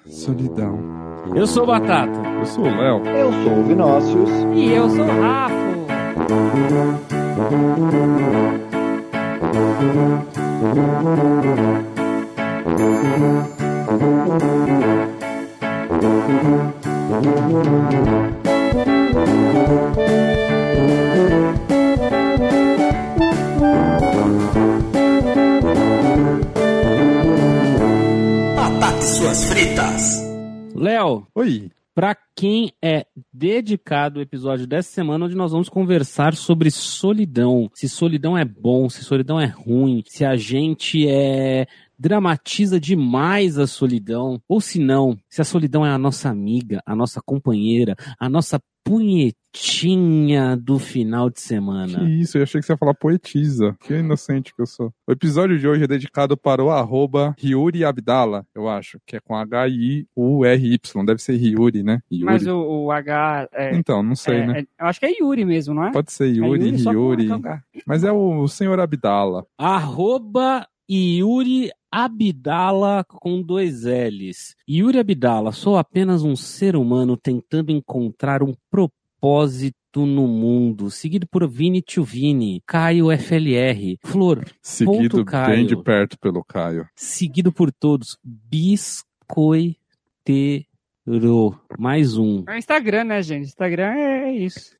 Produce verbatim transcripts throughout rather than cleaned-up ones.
Solidão. Eu sou o Batata. Eu sou o Léo. Eu sou o Vinócius. E eu sou o Rafa. Batata e suas fritas. Léo. Oi. Para quem é dedicado o episódio dessa semana, onde nós vamos conversar sobre solidão. Se solidão é bom, se solidão é ruim, se a gente é... dramatiza demais a solidão, ou se não, se a solidão é a nossa amiga, a nossa companheira, a nossa punhetinha do final de semana. Que isso, eu achei que você ia falar poetisa. Que inocente que eu sou. O episódio de hoje é dedicado para o arroba Yuri Abdala, eu acho, que é com H I U R Y, deve ser Yuri, né? Yuri. Mas o, o H... É, então, não sei, é, né? É, eu acho que é Yuri mesmo, não é? Pode ser Yuri, é Yuri, só com Yuri. H. Mas é o senhor Abdala. Arroba Yuri Abdala com dois L's. Yuri Abdala, sou apenas um ser humano tentando encontrar um propósito no mundo. Seguido por Vini Tio Vini, Caio F L R, Flor, Seguido Caio, bem de perto pelo Caio. Seguido por todos, Biscoiteiro. Mais um. É o Instagram, né, gente? Instagram é isso.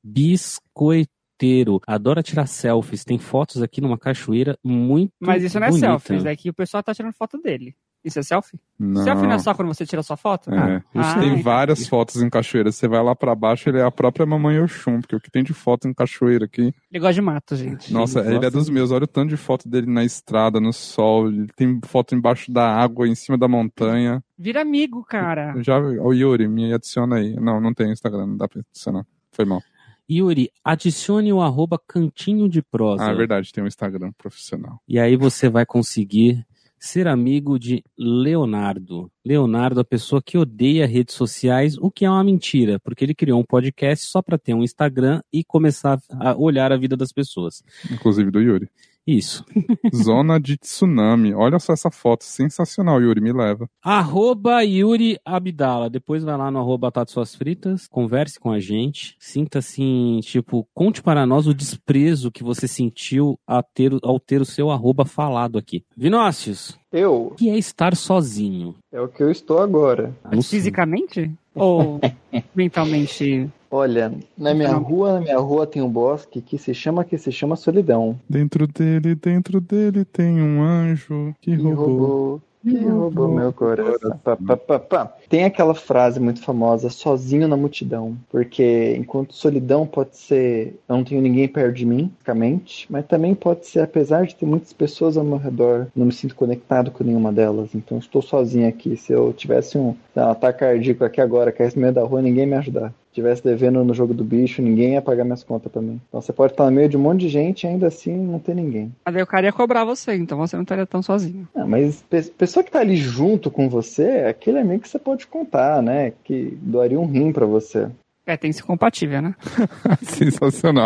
Biscoiteiro. Adora tirar selfies. Tem fotos aqui numa cachoeira muito Mas isso não é bonita. selfie. Isso daqui o pessoal tá tirando foto dele. Isso é selfie? Não. Selfie não é só quando você tira sua foto? É. Ah, Tem então. várias fotos em cachoeira. Você vai lá pra baixo, ele é a própria Mamãe Oxum, porque o que tem de foto em cachoeira aqui... Ele gosta de mato, gente. Nossa, ele, ele é dos meus. Olha o tanto de foto dele na estrada, no sol. Ele tem foto embaixo da água, em cima da montanha. Vira amigo, cara. Já, o Yuri, me adiciona aí. Não, não tem Instagram, não dá pra adicionar. Foi mal. Yuri, adicione o arroba Cantinho de Prosa. Ah, é verdade, tem um Instagram profissional. E aí você vai conseguir ser amigo de Leonardo. Leonardo, a pessoa que odeia redes sociais, o que é uma mentira, porque ele criou um podcast só para ter um Instagram e começar a olhar a vida das pessoas. Inclusive do Yuri. Isso. Zona de tsunami. Olha só essa foto. Sensacional, Yuri. Me leva. Arroba Yuri Abdala. Depois vai lá no arroba Batata Suas Fritas. Converse com a gente. Sinta assim, tipo, conte para nós o desprezo que você sentiu a ter, ao ter o seu arroba falado aqui. Vinócius. Eu? O que é estar sozinho? É o que eu estou agora. Mas fisicamente? Ou mentalmente? Olha, na minha rua, na minha rua tem um bosque que se chama, que se chama Solidão. Dentro dele, dentro dele tem um anjo que, Que roubou. roubou, que roubou meu coração. Pá, pá, pá, pá. Tem aquela frase muito famosa, sozinho na multidão. Porque enquanto solidão pode ser, eu não tenho ninguém perto de mim, basicamente, mas também pode ser, apesar de ter muitas pessoas ao meu redor, não me sinto conectado com nenhuma delas. Então estou sozinho aqui. Se eu tivesse um, um ataque cardíaco aqui agora, caísse no meio da rua, ninguém ia me ajudar. Se tivesse devendo no jogo do bicho, ninguém ia pagar minhas contas pra mim. Então você pode estar no meio de um monte de gente e ainda assim não ter ninguém. Mas aí o cara ia cobrar você, então você não estaria tão sozinho. Ah, mas pe- pessoa que tá ali junto com você é aquele amigo que você pode contar, né? Que doaria um rim pra você. É, tem que ser compatível, né? Sensacional.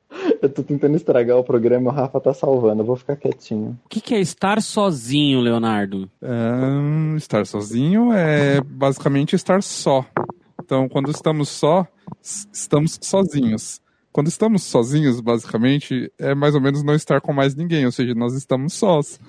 Eu tô tentando estragar o programa e o Rafa tá salvando. Eu vou ficar quietinho. O que, que é estar sozinho, Leonardo? Um, estar sozinho é basicamente estar só. Então, quando estamos só, s- estamos sozinhos. Quando estamos sozinhos, basicamente, é mais ou menos não estar com mais ninguém, ou seja, nós estamos sós.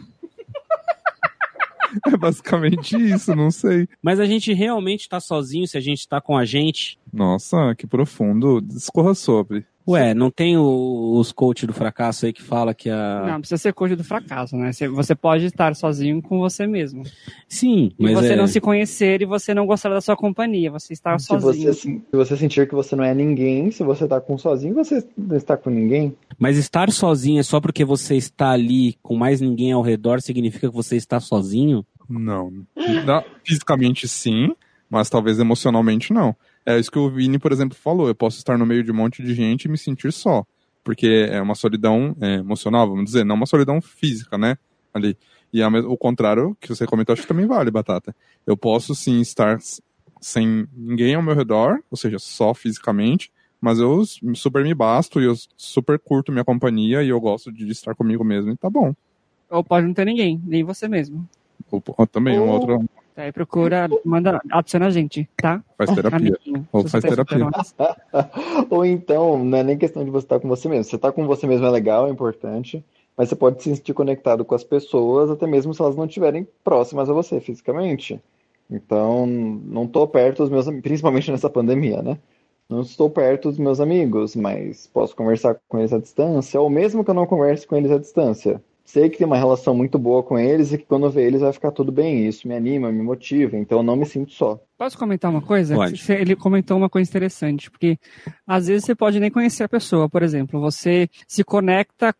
É basicamente isso, não sei. Mas a gente realmente tá sozinho se a gente tá com a gente? Nossa, que profundo. Discorra sobre. Ué, não tem o- os coach do fracasso aí que fala que a... Não, precisa ser coisa do fracasso, né? Você- Você pode estar sozinho com você mesmo. Sim, E mas você é... não se conhecer e você não gostar da sua companhia. Você estar Se sozinho. você, se você sentir que você não é ninguém, se você tá com sozinho, você não está com ninguém. Mas estar sozinho é só porque você está ali com mais ninguém ao redor significa que você está sozinho? Não. Não, fisicamente sim, mas talvez emocionalmente não. É isso que o Vini, por exemplo, falou. Eu posso estar no meio de um monte de gente e me sentir só. Porque é uma solidão é, emocional, vamos dizer, não uma solidão física, né? Ali. E a me- o contrário, que você comentou, acho que também vale, Batata. Eu posso sim estar s- sem ninguém ao meu redor, ou seja, só fisicamente, mas eu s- super me basto e eu super curto minha companhia e eu gosto de estar comigo mesmo e tá bom. Ou pode não ter ninguém, nem você mesmo. Ou, ou também um Ou- outro. Aí procura, manda, adiciona a gente, tá? Faz terapia. Amiguinho, Ou se faz você tá terapia. escutando. Ou então, não é nem questão de você estar com você mesmo. Você estar com você mesmo é legal, é importante, mas você pode se sentir conectado com as pessoas, até mesmo se elas não estiverem próximas a você fisicamente. Então, não estou perto dos meus amigos, principalmente nessa pandemia, né? Não estou perto dos meus amigos, mas posso conversar com eles à distância, ou mesmo que eu não converse com eles à distância. Sei que tem uma relação muito boa com eles e que quando eu ver eles vai ficar tudo bem. Isso me anima, me motiva, então eu não me sinto só. Posso comentar uma coisa? Pode. Ele comentou uma coisa interessante, porque às vezes você pode nem conhecer a pessoa, por exemplo, você se conecta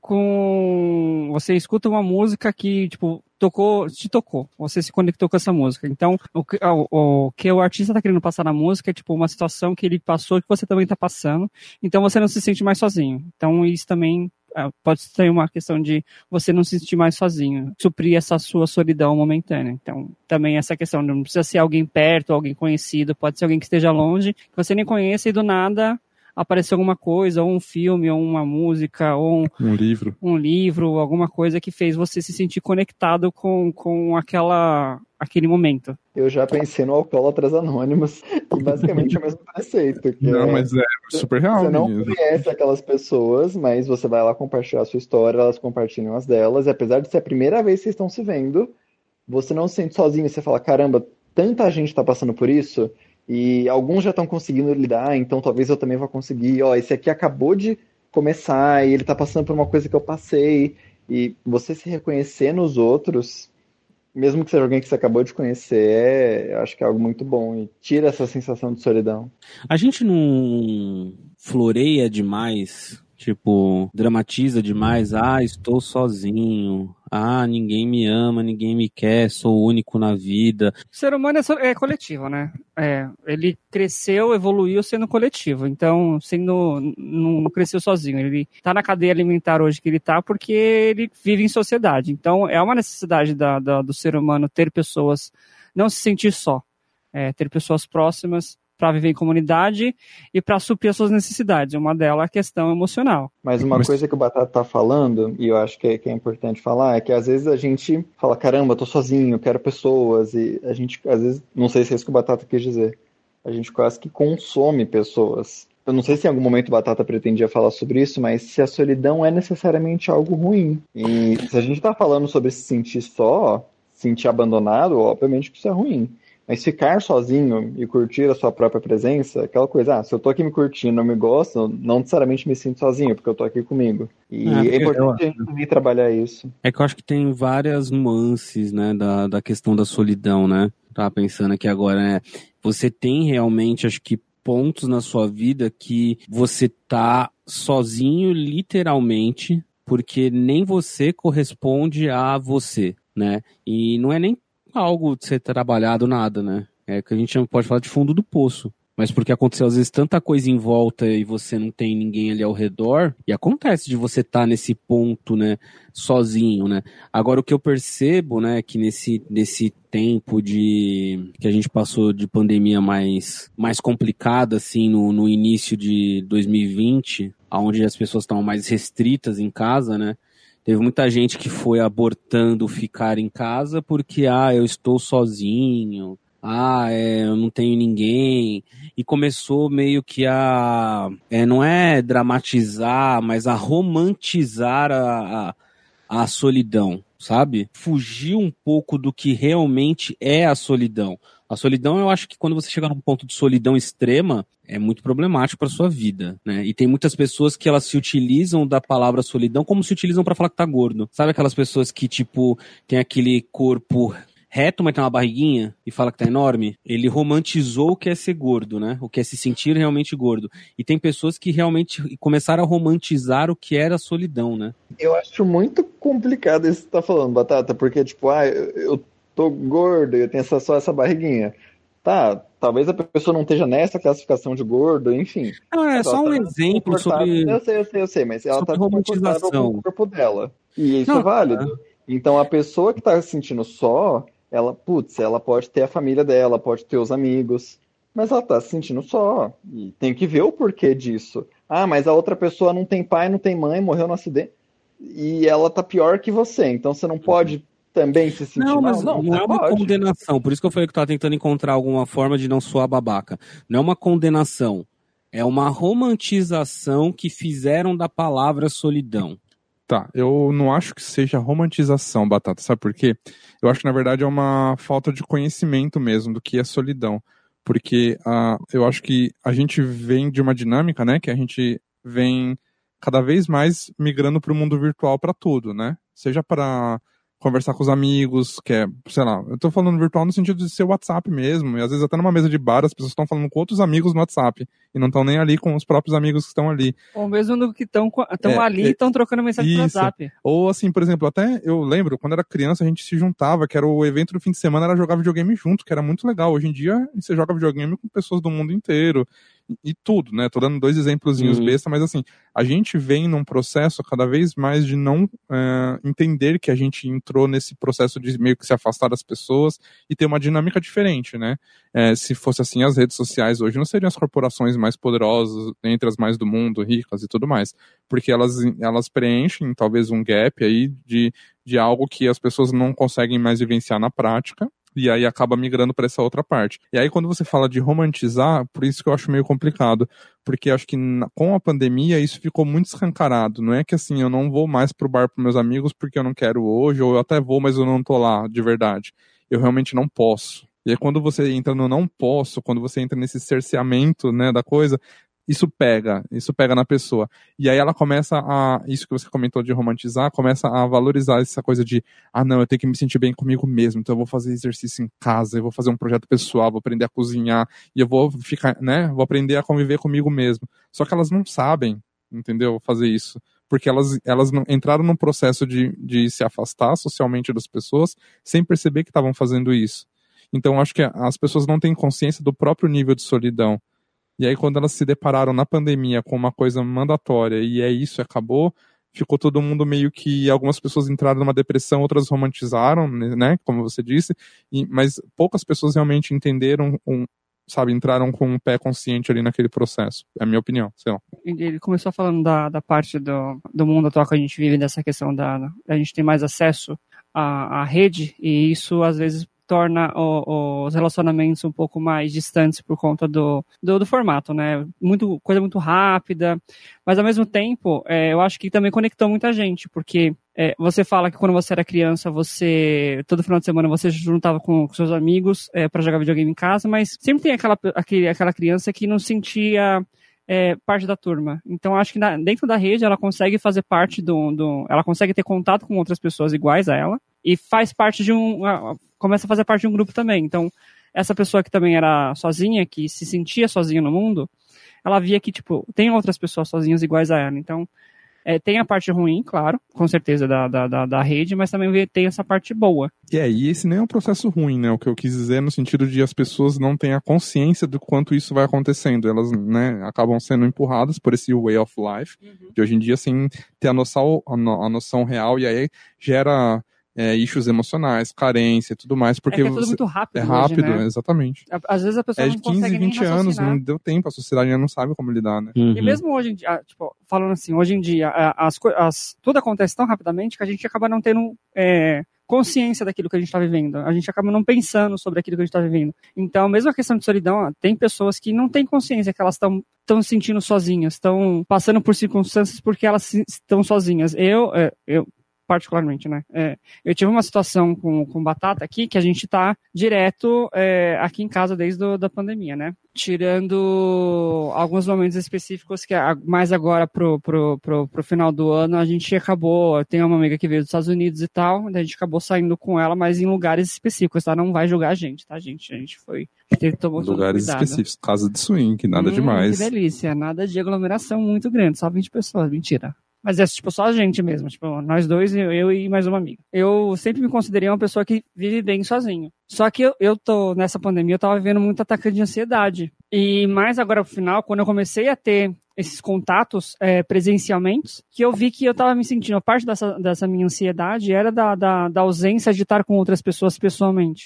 com... Você escuta uma música que, tipo, tocou, te tocou, você se conectou com essa música. Então, o que o, o, que o artista está querendo passar na música é, tipo, uma situação que ele passou que você também está passando, então você não se sente mais sozinho. Então, isso também... pode ser uma questão de você não se sentir mais sozinho, suprir essa sua solidão momentânea. Então, também essa questão, não precisa ser alguém perto, alguém conhecido, pode ser alguém que esteja longe, que você nem conheça e do nada apareceu alguma coisa, ou um filme, ou uma música, ou um, um livro, um livro, alguma coisa que fez você se sentir conectado com, com aquela, aquele momento. Eu já pensei no Alcoólatras Anônimos, e basicamente é o mesmo preceito. Que não, é, mas é super real. Você não mesmo. conhece aquelas pessoas, mas você vai lá compartilhar a sua história, elas compartilham as delas, e apesar de ser a primeira vez que vocês estão se vendo, você não se sente sozinho, você fala, caramba, tanta gente está passando por isso, e alguns já estão conseguindo lidar, então talvez eu também vá conseguir. Ó, esse aqui acabou de começar, e ele está passando por uma coisa que eu passei, e você se reconhecer nos outros, mesmo que seja alguém que você acabou de conhecer, é, eu acho que é algo muito bom, e tira essa sensação de solidão. A gente não floreia demais, tipo, dramatiza demais, ah, estou sozinho, ah, ninguém me ama, ninguém me quer, sou único na vida. O ser humano é, so- é coletivo, né? É, ele cresceu, evoluiu sendo coletivo, então sendo, não cresceu sozinho. Ele tá na cadeia alimentar hoje que ele tá porque ele vive em sociedade. Então é uma necessidade da, da, do ser humano ter pessoas, não se sentir só, é, ter pessoas próximas para viver em comunidade e para suprir as suas necessidades. Uma delas é a questão emocional. Mas uma Mas- coisa que o Batata tá falando, e eu acho que é, que é importante falar, é que às vezes a gente fala, caramba, eu tô sozinho, eu quero pessoas, e a gente, às vezes, não sei se é isso que o Batata quis dizer, a gente quase que consome pessoas. Eu não sei se em algum momento o Batata pretendia falar sobre isso, mas se a solidão é necessariamente algo ruim. E se a gente tá falando sobre se sentir só, se sentir abandonado, obviamente que isso é ruim. Mas ficar sozinho e curtir a sua própria presença, aquela coisa, ah, se eu tô aqui me curtindo, eu me gosto, não necessariamente me sinto sozinho, porque eu tô aqui comigo. E É, é importante eu- a gente também trabalhar isso. É que eu acho que tem várias nuances, né, da, da questão da solidão, né? Tava pensando aqui agora, né? Você tem realmente, acho que, pontos na sua vida que você tá sozinho, literalmente, porque nem você corresponde a você, né? E não é nem algo de ser trabalhado, nada, né? É que a gente pode falar de fundo do poço. Mas porque aconteceu às vezes tanta coisa em volta e você não tem ninguém ali ao redor, e acontece de você estar nesse ponto, né, sozinho, né? Agora o que eu percebo, né, que nesse, nesse tempo de que a gente passou de pandemia mais, mais complicada, assim, no, no início de dois mil e vinte, onde as pessoas estavam mais restritas em casa, né? Teve muita gente que foi abortando ficar em casa porque, ah, eu estou sozinho, ah, é, eu não tenho ninguém, e começou meio que a, é, não é dramatizar, mas a romantizar a, a, a solidão, sabe? Fugir um pouco do que realmente é a solidão. A solidão, eu acho que quando você chega num ponto de solidão extrema, é muito problemático para sua vida, né? E tem muitas pessoas que elas se utilizam da palavra solidão como se utilizam para falar que tá gordo. Sabe aquelas pessoas que, tipo, tem aquele corpo reto, mas tem uma barriguinha e fala que tá enorme? Ele romantizou o que é ser gordo, né? O que é se sentir realmente gordo. E tem pessoas que realmente começaram a romantizar o que era a solidão, né? Eu acho muito complicado isso que você tá falando, Batata, porque, tipo, ah, eu, eu tô gordo, eu tenho essa, só essa barriguinha. Tá, talvez a pessoa não esteja nessa classificação de gordo, enfim. Não, é Ela só um tá exemplo desconfortável- sobre... Eu sei, eu sei, eu sei, mas ela sobre tá desconfortável romantização. com o corpo dela. E isso Não, é válido. Então a pessoa que tá se sentindo só, ela, putz, ela pode ter a família dela, pode ter os amigos, mas ela tá se sentindo só. E tem que ver o porquê disso. Ah, mas a outra pessoa não tem pai, não tem mãe, morreu no acidente. E ela tá pior que você, então você não pode também se sentir Não, mas mal? não, não é uma Pode. condenação. Por isso que eu falei que eu tava tentando encontrar alguma forma de não soar babaca. Não é uma condenação. É uma romantização que fizeram da palavra solidão. Tá, eu não acho que seja romantização, Batata, sabe por quê? Eu acho que, na verdade, é uma falta de conhecimento mesmo do que é solidão. Porque uh, eu acho que a gente vem de uma dinâmica, né, que a gente vem cada vez mais migrando para o mundo virtual para tudo, né? Seja para conversar com os amigos, que é, sei lá, eu tô falando virtual no sentido de ser WhatsApp mesmo, e às vezes até numa mesa de bar as pessoas estão falando com outros amigos no WhatsApp, e não estão nem ali com os próprios amigos que estão ali. Ou mesmo no que estão É, ali e é, estão trocando mensagem no isso. WhatsApp. Ou assim, por exemplo, até eu lembro, quando era criança, a gente se juntava, que era o evento do fim de semana, era jogar videogame junto, que era muito legal. Hoje em dia, você joga videogame com pessoas do mundo inteiro, e, e tudo, né? Tô dando dois exemplozinhos Uhum. besta, mas assim, a gente vem num processo cada vez mais de não é, entender que a gente entrou nesse processo de meio que se afastar das pessoas e ter uma dinâmica diferente, né? É, se fosse assim, as redes sociais hoje não seriam as corporações mais poderosas, entre as mais do mundo, ricas e tudo mais, porque elas, elas preenchem talvez um gap aí de, de algo que as pessoas não conseguem mais vivenciar na prática, e aí acaba migrando para essa outra parte. E aí quando você fala de romantizar, por isso que eu acho meio complicado, porque acho que na, com a pandemia isso ficou muito escancarado. Não é que assim, eu não vou mais pro bar pros meus amigos porque eu não quero hoje, ou eu até vou, mas eu não tô lá de verdade. Eu realmente não posso. E aí quando você entra no não posso, quando você entra nesse cerceamento, né, da coisa, isso pega, isso pega na pessoa. E aí ela começa a, isso que você comentou de romantizar, começa a valorizar essa coisa de, ah não, eu tenho que me sentir bem comigo mesmo, então eu vou fazer exercício em casa, eu vou fazer um projeto pessoal, vou aprender a cozinhar, e eu vou ficar, né, vou aprender a conviver comigo mesmo. Só que elas não sabem, entendeu, fazer isso. Porque elas, elas não, entraram num processo de, de se afastar socialmente das pessoas, sem perceber que estavam fazendo isso. Então acho que as pessoas não têm consciência do próprio nível de solidão. E aí, quando elas se depararam na pandemia com uma coisa mandatória, e é isso, acabou, ficou todo mundo meio que, algumas pessoas entraram numa depressão, outras romantizaram, né, como você disse, e, mas poucas pessoas realmente entenderam, um, sabe, entraram com um pé consciente ali naquele processo. É a minha opinião, sei lá. Ele começou falando da, da parte do, do mundo atual que a gente vive, dessa questão da a gente ter mais acesso à, à rede, e isso, às vezes, torna o, os relacionamentos um pouco mais distantes por conta do, do, do formato, né? Muito, coisa muito rápida, mas ao mesmo tempo, é, eu acho que também conectou muita gente, porque é, você fala que quando você era criança, você, todo final de semana você se juntava com, com seus amigos é, para jogar videogame em casa, mas sempre tem aquela, aquele, aquela criança que não sentia é, parte da turma. Então, acho que na, dentro da rede ela consegue fazer parte do, do... Ela consegue ter contato com outras pessoas iguais a ela, e faz parte de um... começa a fazer parte de um grupo também. Então, essa pessoa que também era sozinha, que se sentia sozinha no mundo, ela via que, tipo, tem outras pessoas sozinhas iguais a ela. Então, é, tem a parte ruim, claro, com certeza, da, da, da, da rede, mas também tem essa parte boa. E aí, esse nem é um processo ruim, né? O que eu quis dizer no sentido de as pessoas não têm a consciência do quanto isso vai acontecendo. Elas, né, acabam sendo empurradas por esse way of life, uhum. de hoje em dia, sem ter a noção, a, no, a noção real, e aí gera... É, issues emocionais, carência e tudo mais, porque é, que é tudo você... muito rápido. É rápido, hoje, né? Exatamente. Às vezes a pessoa é não de quinze, consegue nem vinte anos, raciocinar. não deu tempo, a sociedade ainda não sabe como lidar, né? Uhum. E mesmo hoje em dia, tipo, falando assim, hoje em dia, as, as, tudo acontece tão rapidamente que a gente acaba não tendo é, consciência daquilo que a gente está vivendo. A gente acaba não pensando sobre aquilo que a gente está vivendo. Então, mesmo a questão de solidão, tem pessoas que não têm consciência que elas estão estão se sentindo sozinhas, estão passando por circunstâncias porque elas estão sozinhas. Eu, eu particularmente, né? É, eu tive uma situação com, com Batata aqui, que a gente tá direto é, aqui em casa desde a da pandemia, né? Tirando alguns momentos específicos, que mais agora pro, pro, pro, pro final do ano, a gente acabou, tem uma amiga que veio dos Estados Unidos e tal, a gente acabou saindo com ela, mas em lugares específicos, tá? Não vai julgar a gente, tá, gente? A gente foi... A gente tomou lugares cuidado. específicos, casa de swing, nada hum, demais. Que delícia, nada de aglomeração muito grande, só vinte pessoas, mentira. Mas é tipo só a gente mesmo, tipo, nós dois, eu, eu e mais uma amiga. Eu sempre me considerei uma pessoa que vive bem sozinho. Só que eu, eu tô, nessa pandemia, eu tava vivendo muito ataque de ansiedade. E mais agora pro final, quando eu comecei a ter esses contatos é, presencialmente, que eu vi que eu tava me sentindo, a parte dessa, dessa minha ansiedade era da, da, da ausência de estar com outras pessoas pessoalmente.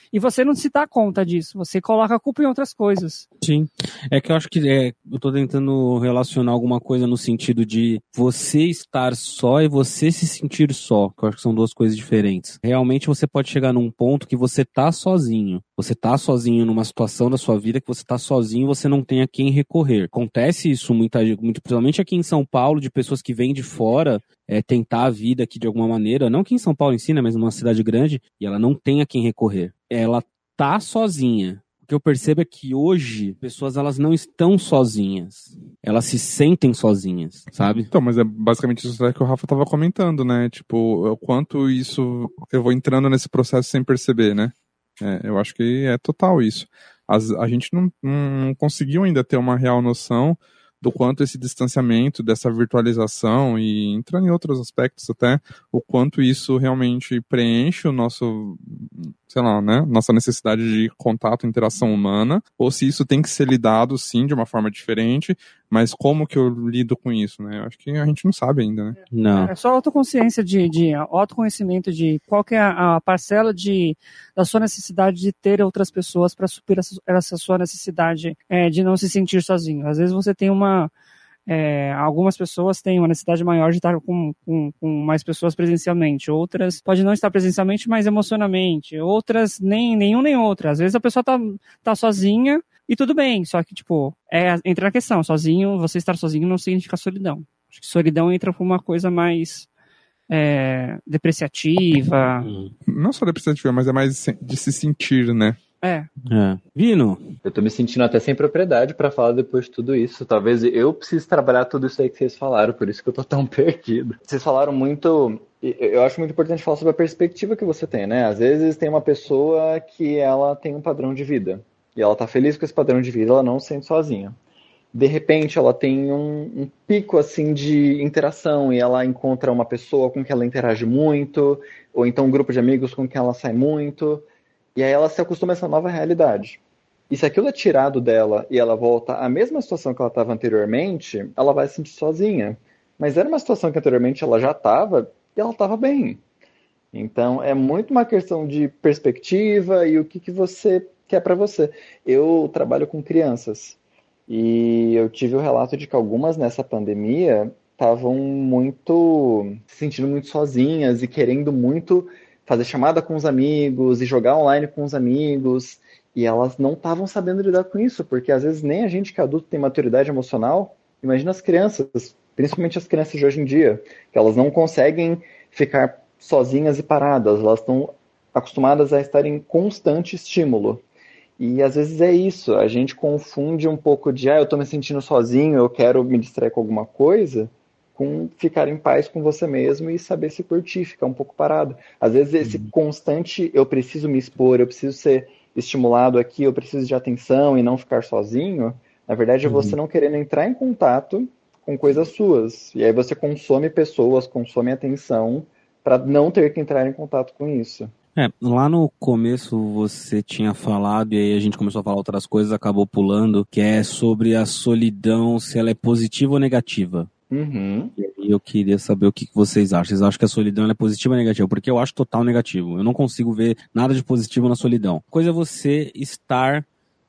e você não se dá conta disso, você coloca a culpa em outras coisas. Sim, é que eu acho que é, eu tô tentando relacionar alguma coisa no sentido de você estar só e você se sentir só, que eu acho que são duas coisas diferentes. Realmente você pode chegar num ponto que você tá sozinho, você tá sozinho numa situação da sua vida que você tá sozinho e você não tem a quem recorrer. Acontece isso muita, muito, principalmente aqui em São Paulo, de pessoas que vêm de fora é, tentar a vida aqui de alguma maneira, não que em São Paulo em si, né, mas numa cidade grande, e ela não tem a quem recorrer. Ela tá sozinha. O que eu percebo é que hoje, pessoas elas não estão sozinhas. Elas se sentem sozinhas, sabe? Então, mas é basicamente isso que o Rafa tava comentando, né? Tipo, o quanto isso... Eu vou entrando nesse processo sem perceber, né? É, eu acho que é total isso. As, a gente não, não conseguiu ainda ter uma real noção do quanto esse distanciamento, dessa virtualização e entrando em outros aspectos até, o quanto isso realmente preenche o nosso, sei lá, né, nossa necessidade de contato, interação humana, ou se isso tem que ser lidado, sim, de uma forma diferente, mas como que eu lido com isso, né? Eu acho que a gente não sabe ainda, né? Não. É só autoconsciência, de, de autoconhecimento de qual que é a, a parcela de, da sua necessidade de ter outras pessoas para suprir essa, essa sua necessidade é, de não se sentir sozinho. Às vezes você tem uma... É, algumas pessoas têm uma necessidade maior de estar com, com, com mais pessoas presencialmente, outras pode não estar presencialmente, mas emocionalmente, outras nem nenhum nem outra. Às vezes a pessoa tá, tá sozinha e tudo bem, só que tipo, é, entra na questão, sozinho, você estar sozinho não significa solidão. Acho que solidão entra por uma coisa mais é, depreciativa. Não só depreciativa, mas é mais de se sentir, né? É. É. Vino? Eu tô me sentindo até sem propriedade pra falar depois de tudo isso. Talvez eu precise trabalhar tudo isso aí que vocês falaram, por isso que eu tô tão perdido. Vocês falaram muito... Eu acho muito importante falar sobre a perspectiva que você tem, né? Às vezes tem uma pessoa que ela tem um padrão de vida. E ela tá feliz com esse padrão de vida, ela não se sente sozinha. De repente ela tem um, um pico assim de interação e ela encontra uma pessoa com quem ela interage muito, ou então um grupo de amigos com quem ela sai muito... E aí ela se acostuma a essa nova realidade. E se aquilo é tirado dela e ela volta à mesma situação que ela estava anteriormente, ela vai se sentir sozinha. Mas era uma situação que anteriormente ela já estava e ela estava bem. Então é muito uma questão de perspectiva e o que, que você quer para você. Eu trabalho com crianças e eu tive o relato de que algumas nessa pandemia estavam muito se sentindo muito sozinhas e querendo muito fazer chamada com os amigos e jogar online com os amigos, e elas não estavam sabendo lidar com isso, porque às vezes nem a gente que é adulto tem maturidade emocional. Imagina as crianças, principalmente as crianças de hoje em dia, que elas não conseguem ficar sozinhas e paradas, elas estão acostumadas a estar em constante estímulo. E às vezes é isso, a gente confunde um pouco de, ah, eu estou me sentindo sozinho, eu quero me distrair com alguma coisa, com ficar em paz com você mesmo e saber se curtir, ficar um pouco parado. Às vezes esse uhum. constante, eu preciso me expor, eu preciso ser estimulado aqui, eu preciso de atenção e não ficar sozinho, na verdade é você uhum. não querendo entrar em contato com coisas suas. E aí você consome pessoas, consome atenção para não ter que entrar em contato com isso. É, lá no começo você tinha falado, e aí a gente começou a falar outras coisas, acabou pulando, que é sobre a solidão, se ela é positiva ou negativa. Uhum. E aí eu queria saber o que vocês acham. Vocês acham que a solidão é positiva ou negativa? Porque eu acho total negativo. Eu não consigo ver nada de positivo na solidão. Coisa é você estar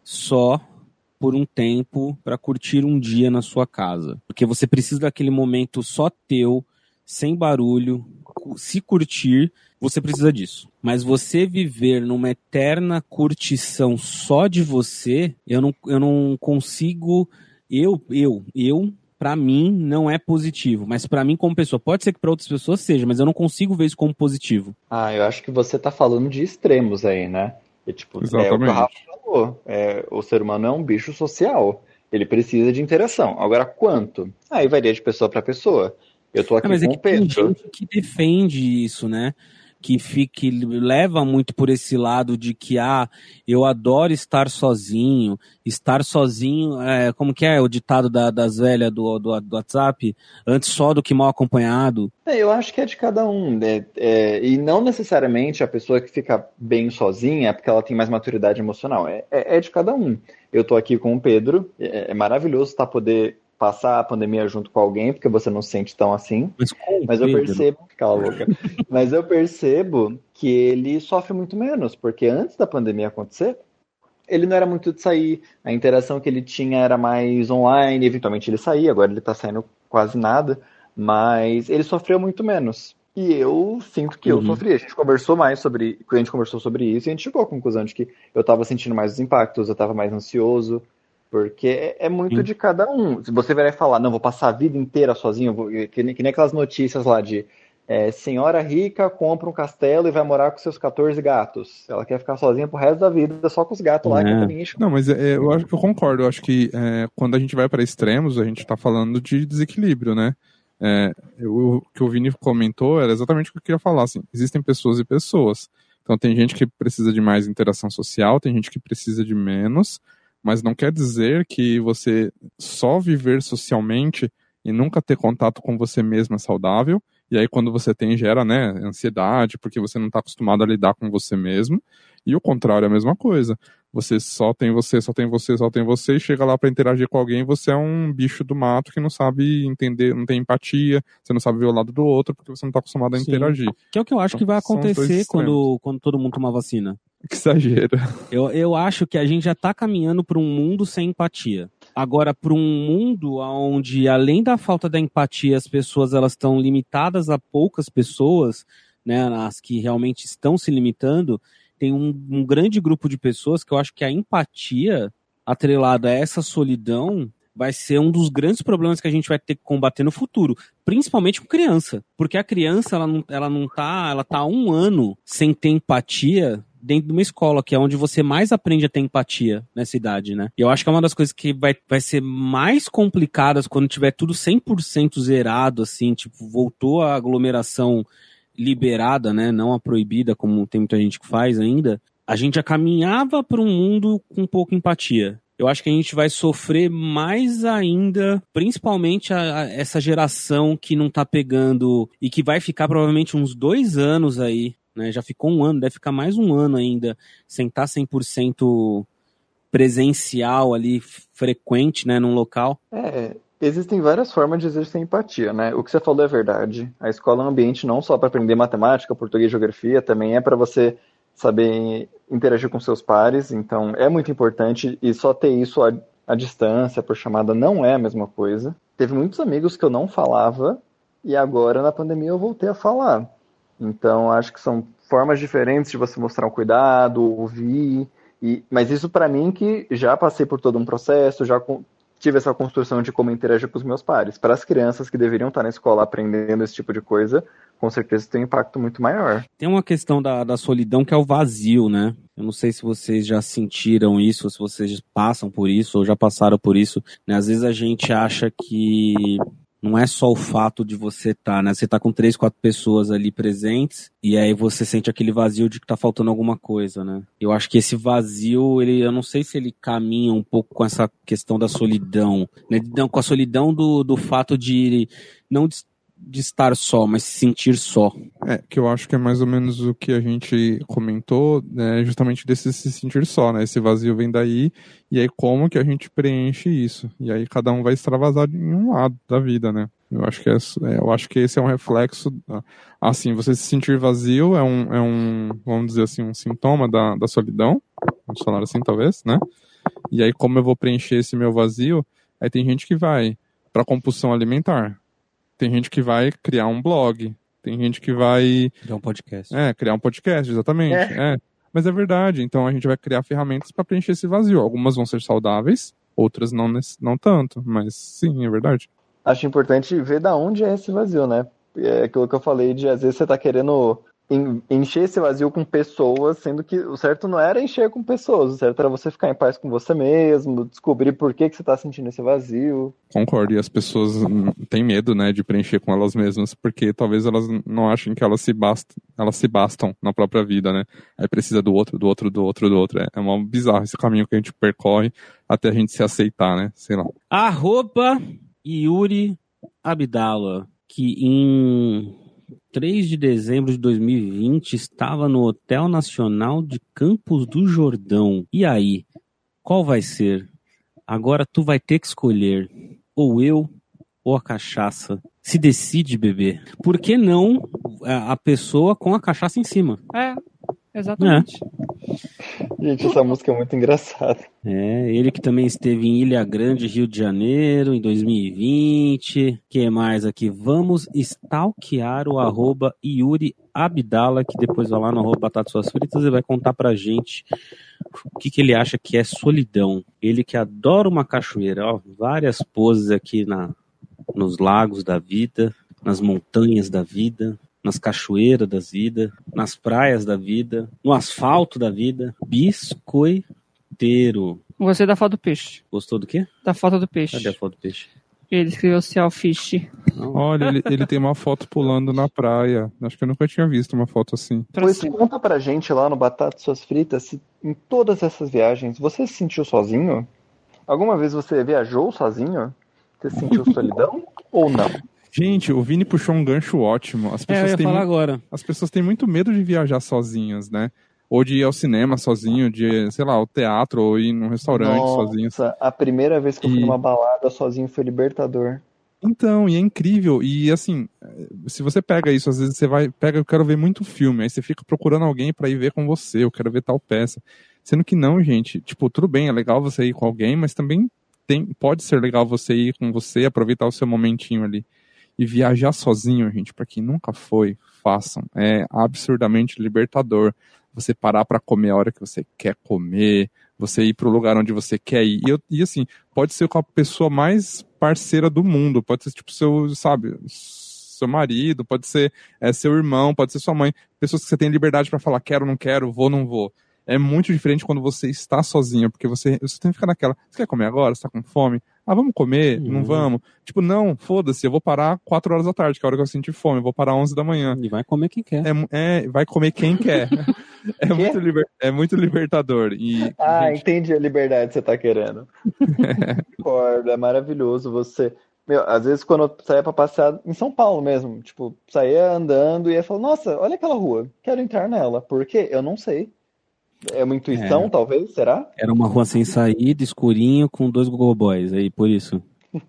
só por um tempo para curtir um dia na sua casa. Porque você precisa daquele momento só teu, sem barulho, se curtir, você precisa disso. Mas você viver numa eterna curtição só de você, eu não, eu não consigo... Eu, eu, eu... Pra mim, não é positivo. Mas pra mim, como pessoa, pode ser que pra outras pessoas seja, mas eu não consigo ver isso como positivo. Ah, eu acho que você tá falando de extremos aí, né? E, tipo, exatamente. É o que o Rafa falou. É, o ser humano é um bicho social. Ele precisa de interação. Agora, quanto? Aí varia de pessoa pra pessoa. Eu tô aqui não, mas com é o que Pedro. Tem gente que defende isso, né? Que, fica, que leva muito por esse lado de que, ah, eu adoro estar sozinho, estar sozinho, é, como que é o ditado da, das velhas do, do, do WhatsApp, antes só do que mal acompanhado? É, eu acho que é de cada um, né? É, e não necessariamente a pessoa que fica bem sozinha é porque ela tem mais maturidade emocional, é, é, é de cada um. Eu tô aqui com o Pedro, é, é maravilhoso tá, poder passar a pandemia junto com alguém, porque você não se sente tão assim. Mas, com Mas eu Pedro, percebo, cala a boca. Mas eu percebo que ele sofre muito menos, porque antes da pandemia acontecer, ele não era muito de sair, a interação que ele tinha era mais online, eventualmente ele saía, agora ele tá saindo quase nada, mas ele sofreu muito menos. E eu sinto que eu Uhum. sofri. A gente conversou mais sobre, a gente conversou sobre isso e a gente chegou à conclusão de que eu tava sentindo mais os impactos, eu tava mais ansioso, porque é, é muito Sim. de cada um. Se você vier falar, não, vou passar a vida inteira sozinho, vou, que, nem, que nem aquelas notícias lá de é, senhora rica compra um castelo e vai morar com seus catorze gatos. Ela quer ficar sozinha pro resto da vida, só com os gatos lá, É. que não tem ninguém chamando. Não, mas é, eu, acho- eu concordo. Eu acho que é, quando a gente vai para extremos, a gente tá falando de desequilíbrio, né? É, eu- o que o Vini comentou era exatamente o que eu queria falar. Assim, existem pessoas e pessoas. Então tem gente que precisa de mais interação social, tem gente que precisa de menos, mas não quer dizer que você só viver socialmente e nunca ter contato com você mesmo é saudável. E aí quando você tem, gera, né, ansiedade, porque você não está acostumado a lidar com você mesmo. E o contrário é a mesma coisa. Você só tem você, só tem você, só tem você, e chega lá para interagir com alguém, você é um bicho do mato que não sabe entender, não tem empatia, você não sabe ver o lado do outro, porque você não está acostumado a Sim. interagir. Que é o que eu acho que vai São os dois acontecer extremos. quando, quando todo mundo tomar vacina. Que exagero. Eu, eu acho que a gente já está caminhando para um mundo sem empatia. Agora, para um mundo onde, além da falta da empatia, as pessoas elas estão limitadas a poucas pessoas, né, as que realmente estão se limitando, tem um, um grande grupo de pessoas que eu acho que a empatia, atrelada a essa solidão, vai ser um dos grandes problemas que a gente vai ter que combater no futuro, principalmente com criança. Porque a criança, ela não, ela não tá, ela tá há um ano sem ter empatia dentro de uma escola, que é onde você mais aprende a ter empatia nessa idade, né? E eu acho que é uma das coisas que vai, vai ser mais complicadas quando tiver tudo cem por cento zerado, assim, tipo, voltou a aglomeração liberada, né? Não a proibida, como tem muita gente que faz ainda. A gente já caminhava para um mundo com pouca empatia. Eu acho que a gente vai sofrer mais ainda, principalmente a, a, essa geração que não tá pegando e que vai ficar provavelmente uns dois anos aí, né? Já ficou um ano, deve ficar mais um ano ainda sem estar cem por cento presencial ali, frequente, né, num local. É, existem várias formas de exercer empatia, né? O que você falou é verdade. A escola é um ambiente não só para aprender matemática, português e geografia, também é para você saber interagir com seus pares, então é muito importante, e só ter isso à, à distância, por chamada, não é a mesma coisa. Teve muitos amigos que eu não falava, e agora na pandemia eu voltei a falar. Então acho que são formas diferentes de você mostrar um cuidado, ouvir, e, mas isso para mim que já passei por todo um processo, já com, tive essa construção de como interagir com os meus pares. Para as crianças que deveriam estar na escola aprendendo esse tipo de coisa, com certeza tem um impacto muito maior. Tem uma questão da, da solidão que é o vazio, né? Eu não sei se vocês já sentiram isso, ou se vocês passam por isso, ou já passaram por isso, né? Às vezes a gente acha que não é só o fato de você estar, tá, né? Você tá com três, quatro pessoas ali presentes, e aí você sente aquele vazio de que tá faltando alguma coisa, né? Eu acho que esse vazio, ele, eu não sei se ele caminha um pouco com essa questão da solidão, né? Não, com a solidão do, do fato de não de, de estar só, mas se sentir só. É, que eu acho que é mais ou menos o que a gente comentou, né, justamente desse se sentir só, né? Esse vazio vem daí, e aí como que a gente preenche isso? E aí cada um vai extravasar em um lado da vida, né? Eu acho que, é, eu acho que esse é um reflexo, assim, você se sentir vazio é um, é um vamos dizer assim, um sintoma da, da solidão, vamos falar assim talvez, né? E aí como eu vou preencher esse meu vazio, aí tem gente que vai para compulsão alimentar, tem gente que vai criar um blog, tem gente que vai... Criar um podcast. É, criar um podcast, exatamente. É. É. Mas é verdade, então a gente vai criar ferramentas para preencher esse vazio. Algumas vão ser saudáveis, outras não, não tanto, mas sim, é verdade. Acho importante ver da onde é esse vazio, né? É aquilo que eu falei de, às vezes, você tá querendo encher esse vazio com pessoas, sendo que o certo não era encher com pessoas, o certo era você ficar em paz com você mesmo, descobrir por que, que você tá sentindo esse vazio. Concordo, e as pessoas têm medo, né, de preencher com elas mesmas, porque talvez elas não achem que elas se bastam, elas se bastam na própria vida, né? Aí precisa do outro, do outro, do outro, do outro. É uma bizarro esse caminho que a gente percorre até a gente se aceitar, né? Sei lá. Arroba Yuri Abdala, que em três de dezembro de dois mil e vinte estava no Hotel Nacional de Campos do Jordão. E aí, qual vai ser? Agora tu vai ter que escolher ou eu, ou a cachaça? Se decide beber. Por que não a pessoa com a cachaça em cima? É, exatamente. É. Gente, essa música é muito engraçada. É, ele que também esteve em Ilha Grande, Rio de Janeiro, em dois mil e vinte. Que mais aqui? Vamos stalkear o arroba Yuri Abdala, que depois vai lá no arroba Batata Suas Fritas e vai contar pra gente o que, que ele acha que é solidão. Ele que adora uma cachoeira, ó, várias poses aqui na, nos lagos da vida, nas montanhas da vida, nas cachoeiras da vida, nas praias da vida, no asfalto da vida. Biscoiteiro. Gostei da foto do peixe. Gostou do quê? Da foto do peixe. Cadê a foto do peixe? Ele escreveu Selfish. Olha, ele, ele tem uma foto pulando na praia. Acho que eu nunca tinha visto uma foto assim. Pois conta pra gente lá no Batata Suas Fritas, se em todas essas viagens você se sentiu sozinho? Alguma vez você viajou sozinho? Você sentiu solidão ou não? Gente, o Vini puxou um gancho ótimo. As É, eu pessoas ia têm falar mu- agora. As pessoas têm muito medo de viajar sozinhas, né? Ou de ir ao cinema sozinho, de, sei lá, ao teatro, ou ir num restaurante sozinho. Nossa, a primeira vez que eu fui E- numa balada sozinho foi libertador. Então, e é incrível. E assim, se você pega isso, às vezes você vai, pega, eu quero ver muito filme, aí você fica procurando alguém pra ir ver com você, eu quero ver tal peça. Sendo que não, gente. Tipo, tudo bem, é legal você ir com alguém, mas também tem, pode ser legal você ir com você, aproveitar o seu momentinho ali. E viajar sozinho, gente, pra quem nunca foi, façam. É absurdamente libertador. Você parar pra comer a hora que você quer comer, você ir pro lugar onde você quer ir. E, eu- e assim, pode ser com a pessoa mais parceira do mundo, pode ser tipo seu, sabe, seu marido, pode ser é, seu irmão, pode ser sua mãe. Pessoas que você tem liberdade pra falar quero, não quero, vou, não vou. É muito diferente quando você está sozinho, porque você, você tem que ficar naquela, você quer comer agora? Você tá com fome? Ah, vamos comer? Não Uhum. vamos? Tipo, não, foda-se, eu vou parar quatro horas da tarde, que é a hora que eu sentir fome, eu vou parar onze da manhã. E vai comer quem quer. É, mu- é, vai comer quem quer. É Quê? muito, liber- é muito libertador. E, Ah, gente, entendi a liberdade que você tá querendo. Concordo, é maravilhoso você. Meu, às vezes quando eu saía pra passear em São Paulo mesmo, tipo, saía andando e ia falar, nossa, olha aquela rua, quero entrar nela. Por quê? Eu não sei. É uma intuição, É. talvez, será? Era uma rua sem saída, escurinho, com dois Google Boys, aí por isso.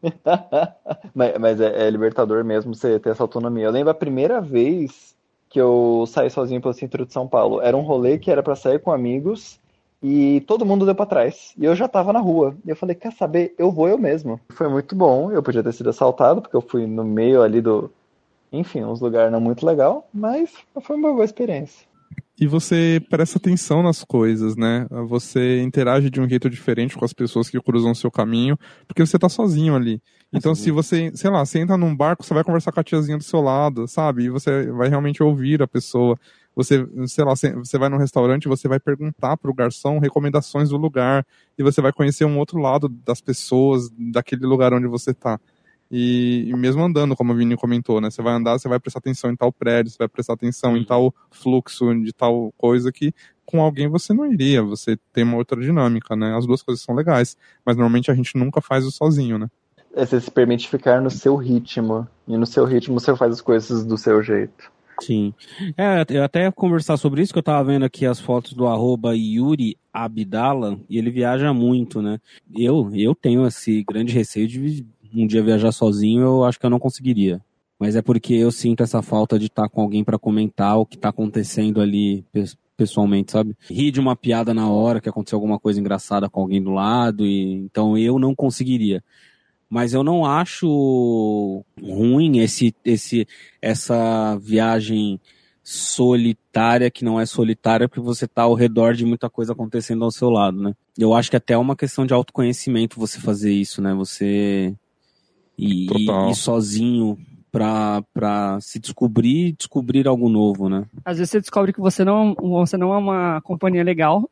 Mas, mas é, é libertador mesmo você ter essa autonomia. Eu lembro a primeira vez que eu saí sozinho pelo centro de São Paulo. Era um rolê que era pra sair com amigos e todo mundo deu pra trás. E eu já tava na rua. E eu falei, quer saber? Eu vou eu mesmo. Foi muito bom. Eu podia ter sido assaltado, porque eu fui no meio ali do... Enfim, uns lugares não muito legal, mas foi uma boa experiência. e você presta atenção nas coisas, né? Você interage de um jeito diferente com as pessoas que cruzam o seu caminho, porque você tá sozinho ali. Então, se você, sei lá, você entra num barco, você vai conversar com a tiazinha do seu lado, sabe? E você vai realmente ouvir a pessoa. Você, sei lá, você vai num restaurante, você vai perguntar pro garçom recomendações do lugar, e você vai conhecer um outro lado das pessoas, daquele lugar onde você tá. E, e mesmo andando, como a Vini comentou, né? Você vai andar, você vai prestar atenção em tal prédio, você vai prestar atenção em tal fluxo de tal coisa que com alguém você não iria, você tem uma outra dinâmica, né? As duas coisas são legais, mas normalmente a gente nunca faz o sozinho, né? É, você se permite ficar no seu ritmo. E no seu ritmo você faz as coisas do seu jeito. Sim. É, eu até ia conversar sobre isso, que eu tava vendo aqui as fotos do arroba Yuri Abdala, e ele viaja muito, né? Eu, eu tenho esse grande receio de um dia viajar sozinho, eu acho que eu não conseguiria. Mas é porque eu sinto essa falta de estar com alguém pra comentar o que tá acontecendo ali pe- pessoalmente, sabe? Rir de uma piada na hora que aconteceu alguma coisa engraçada com alguém do lado, e então eu não conseguiria. Mas eu não acho ruim esse, esse, essa viagem solitária, que não é solitária porque você está ao redor de muita coisa acontecendo ao seu lado, né? Eu acho que até é uma questão de autoconhecimento você fazer isso, né? Você ir, ir, ir sozinho pra, pra se descobrir e descobrir algo novo, né? Às vezes você descobre que você não, você não é uma companhia legal.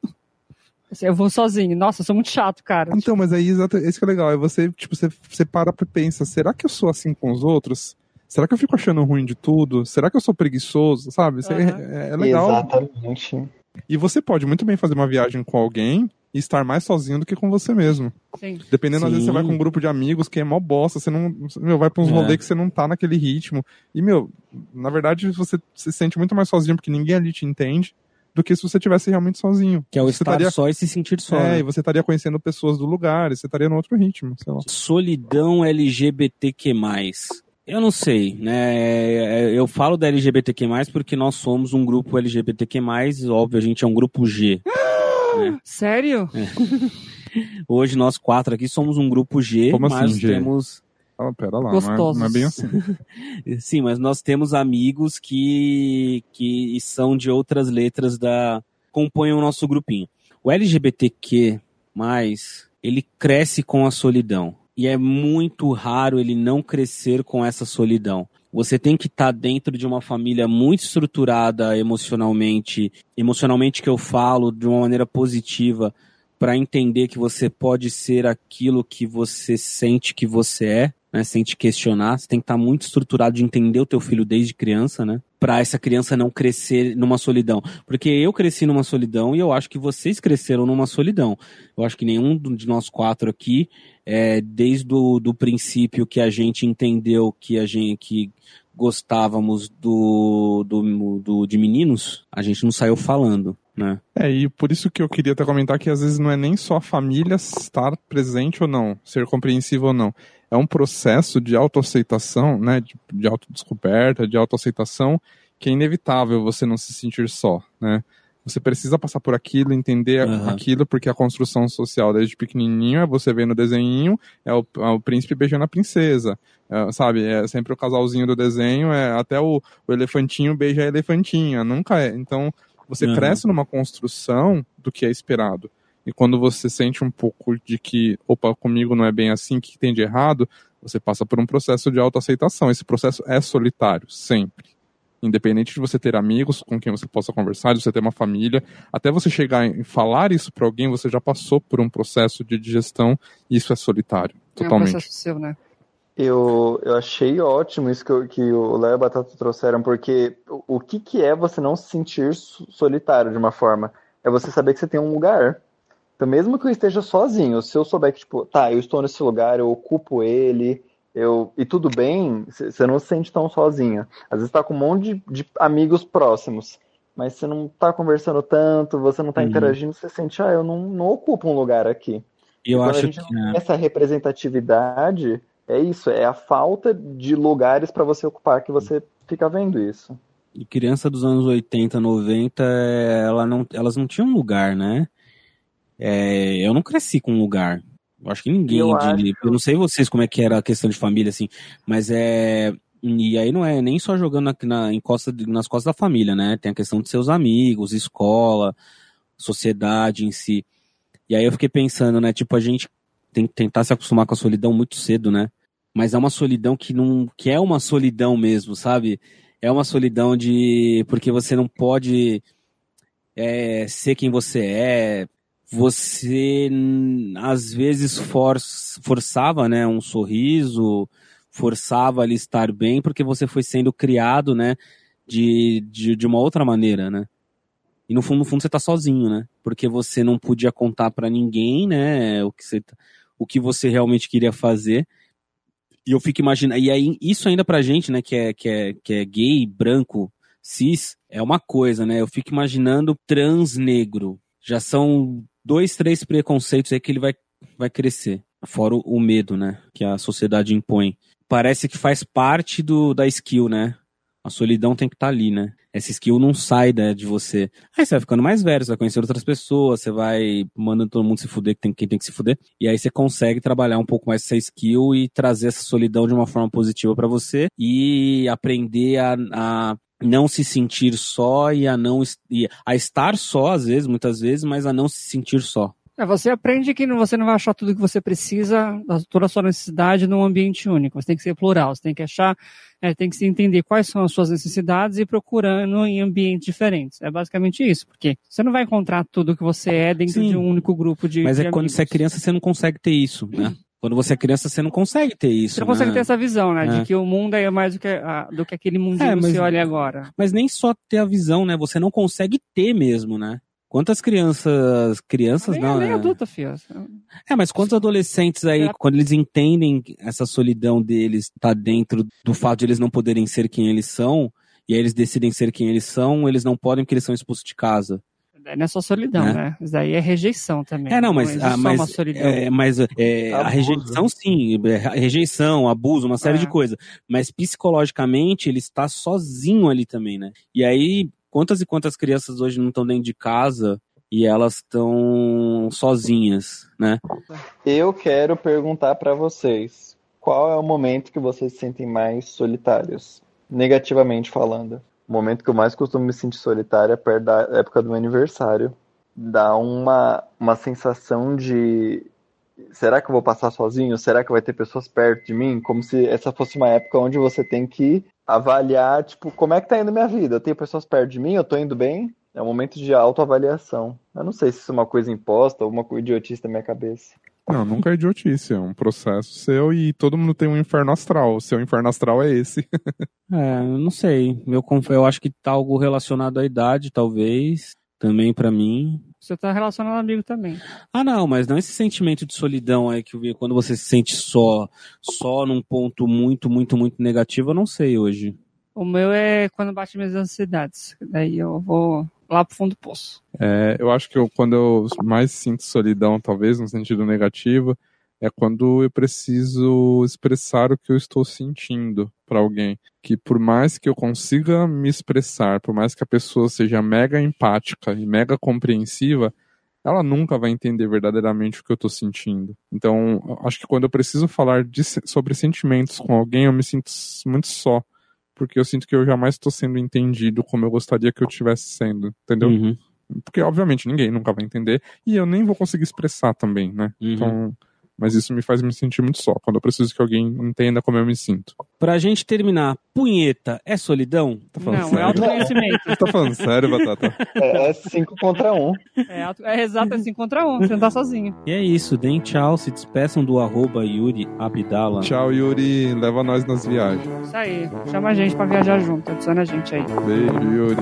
Eu vou sozinho. Nossa, eu sou muito chato, cara. Então, mas aí, exato, esse que é legal. É você, tipo, você, você para pra pensa, será que eu sou assim com os outros? Será que eu fico achando ruim de tudo? Será que eu sou preguiçoso? Sabe? Isso uhum. é, é legal. Exatamente. E você pode muito bem fazer uma viagem com alguém e estar mais sozinho do que com você mesmo. Sim. Dependendo, Sim. às vezes você vai com um grupo de amigos que é mó bosta, você não, meu, vai pra uns é. rolês que você não tá naquele ritmo. E, meu, na verdade, você se sente muito mais sozinho porque ninguém ali te entende. do que se você estivesse realmente sozinho. Que é o você estar estaria... só e se sentir só. É, né? e você estaria conhecendo pessoas do lugar, e você estaria no outro ritmo, sei lá. Solidão L G B T Q mais. Eu não sei, né? Eu falo da L G B T Q mais, porque nós somos um grupo L G B T Q mais, óbvio, a gente é um grupo G. né? Sério? É. Hoje nós quatro aqui somos um grupo G, Como mas assim, G? temos... Ah, pera lá, Gostosos. não é, não é bem assim. Sim, mas nós temos amigos que, que são de outras letras da... compõem o nosso grupinho. O L G B T Q mais, ele cresce com a solidão. E é muito raro ele não crescer com essa solidão. Você tem que estar dentro de uma família muito estruturada emocionalmente, emocionalmente que eu falo de uma maneira positiva, para entender que você pode ser aquilo que você sente que você é, né, sem te questionar. Você tem que estar muito estruturado de entender o teu filho desde criança, né, para essa criança não crescer numa solidão. Porque eu cresci numa solidão e eu acho que vocês cresceram numa solidão. Eu acho que nenhum de nós quatro aqui, é, desde o do princípio que a gente entendeu que a gente que gostávamos do, do, do, de meninos, a gente não saiu falando. Né? É, e por isso que eu queria até comentar que às vezes não é nem só a família estar presente ou não, ser compreensivo ou não. É um processo de autoaceitação, né, de, de autodescoberta, de autoaceitação, que é inevitável você não se sentir só, né? Você precisa passar por aquilo, entender uhum. aquilo, porque a construção social desde pequenininho é você vendo o desenhinho, é o, é o príncipe beijando a princesa, é, sabe? É sempre o casalzinho do desenho, é até o, o elefantinho beija a elefantinha, nunca é. Então, você uhum. cresce numa construção do que é esperado. E quando você sente um pouco de que, opa, comigo não é bem assim, o que tem de errado, você passa por um processo de autoaceitação. Esse processo é solitário, sempre. Independente de você ter amigos com quem você possa conversar, de você ter uma família, até você chegar e falar isso para alguém, você já passou por um processo de digestão e isso é solitário, totalmente. É um processo seu, né? Eu, eu achei ótimo isso que, eu, que o Léo e a Batata trouxeram, porque o, o que, que é você não se sentir solitário de uma forma? É você saber que você tem um lugar. Então, mesmo que eu esteja sozinho, se eu souber que, tipo, tá, eu estou nesse lugar, eu ocupo ele, eu, e tudo bem, você não se sente tão sozinho. Às vezes tá com um monte de, de amigos próximos, mas você não tá conversando tanto, você não tá uhum. interagindo, você sente, ah, eu não, não ocupo um lugar aqui. E eu quando acho a gente que não tem essa representatividade, é isso, é a falta de lugares para você ocupar que você fica vendo isso. E criança dos anos oitenta, noventa, ela não, elas não tinham lugar, né? É, eu não cresci com um lugar. Eu acho que ninguém. Eu, de, acho... eu não sei vocês como é que era a questão de família, assim, mas é. E aí não é nem só jogando na, na, em costa, nas costas da família, né? Tem a questão de seus amigos, escola, sociedade em si. E aí eu fiquei pensando, né? Tipo, a gente tem que tentar se acostumar com a solidão muito cedo, né? Mas é uma solidão que não. Que é uma solidão mesmo, sabe? É uma solidão de. Porque você não pode é, ser quem você é. Você, às vezes, for, forçava, né, um sorriso, forçava ali estar bem, porque você foi sendo criado, né, de, de, de uma outra maneira, né? E no fundo, no fundo, você tá sozinho, né? Porque você não podia contar pra ninguém, né, o que você, o que você realmente queria fazer. E eu fico imaginando, e aí, isso ainda pra gente, né, que é, que é, que é gay, branco, cis, é uma coisa, né? Eu fico imaginando trans negro. Já são dois, três preconceitos aí que ele vai, vai crescer. Fora o, o medo, né? Que a sociedade impõe. Parece que faz parte do, da skill, né? A solidão tem que estar tá ali, né? Essa skill não sai, né, de você. Aí você vai ficando mais velho, você vai conhecer outras pessoas, você vai mandando todo mundo se fuder, que tem, quem tem que se fuder. E aí você consegue trabalhar um pouco mais essa skill e trazer essa solidão de uma forma positiva pra você. E aprender a... a não se sentir só e a não e a estar só às vezes, muitas vezes, mas a não se sentir só. É, você aprende que você não vai achar tudo que você precisa, toda a sua necessidade num ambiente único. Você tem que ser plural, você tem que achar, é, tem que se entender quais são as suas necessidades e ir procurando em ambientes diferentes. É basicamente isso, porque você não vai encontrar tudo que você é dentro Sim, de um único grupo de Mas de é amigos. Quando você é criança, você não consegue ter isso, né? Quando você é criança, você não consegue ter isso. Você não né? consegue ter essa visão, né? É. De que o mundo é mais do que, a, do que aquele mundinho é, mas, que você olha agora. Mas nem só ter a visão, né? Você não consegue ter mesmo, né? Quantas crianças... Crianças nem, não, nem né? adulta, filho. É, mas quantos adolescentes aí, é. quando eles entendem essa solidão deles, tá dentro do fato de eles não poderem ser quem eles são, e aí eles decidem ser quem eles são, eles não podem porque eles são expulsos de casa. Não é só solidão, né? né? Isso daí é rejeição também. É, não, mas, não ah, mas, uma solidão. é, mas é, a rejeição, sim, é, rejeição, abuso, uma série é. de coisas. Mas psicologicamente ele está sozinho ali também, né? E aí, quantas e quantas crianças hoje não estão dentro de casa e elas estão sozinhas, né? Eu quero perguntar pra vocês, qual é o momento que vocês se sentem mais solitários? Negativamente falando. O momento que eu mais costumo me sentir solitário é perto da época do meu aniversário. Dá uma, uma sensação de... Será que eu vou passar sozinho? Será que vai ter pessoas perto de mim? Como se essa fosse uma época onde você tem que avaliar, tipo, como é que tá indo minha vida? Eu tenho pessoas perto de mim? Eu tô indo bem? É um momento de autoavaliação. Eu não sei se isso é uma coisa imposta ou uma coisa idiotice da minha cabeça. Não, nunca é idiotice, é um processo seu e todo mundo tem um inferno astral. O seu inferno astral é esse. É, eu não sei. Eu, eu acho que tá algo relacionado à idade, talvez. Também pra mim. Você tá relacionado ao amigo também. Ah, não, mas não esse sentimento de solidão aí que eu vi quando você se sente só, só num ponto muito, muito, muito negativo, eu não sei hoje. O meu é quando bate minhas ansiedades. Daí eu vou lá pro fundo do poço. É, eu acho que eu, quando eu mais sinto solidão, talvez, no sentido negativo, é quando eu preciso expressar o que eu estou sentindo para alguém. Que por mais que eu consiga me expressar, por mais que a pessoa seja mega empática e mega compreensiva, ela nunca vai entender verdadeiramente o que eu estou sentindo. Então, acho que quando eu preciso falar de, sobre sentimentos com alguém, eu me sinto muito só. Porque eu sinto que eu jamais estou sendo entendido como eu gostaria que eu estivesse sendo, entendeu? Uhum. Porque, obviamente, ninguém nunca vai entender. E eu nem vou conseguir expressar também, né? Uhum. Então, mas isso me faz me sentir muito só, quando eu preciso que alguém entenda como eu me sinto. Pra gente terminar, punheta é solidão? Tá falando Não, sério? é autoconhecimento. Você tá falando sério, Batata? É cinco contra um. É, auto... é exato, é assim contra um. Você não tá sozinho. E é isso, deem tchau, se despeçam do arroba Yuri Abdala. Tchau, Yuri. Leva nós nas viagens. Isso aí. Chama a gente pra viajar junto. Adiciona a gente aí. Beijo, Yuri.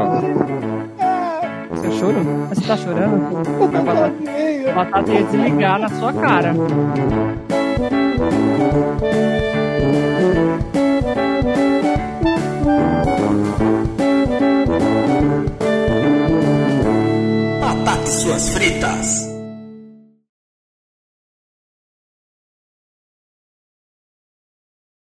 Tchau. Você chorou? Você tá chorando? A batata, a batata ia desligar na sua cara.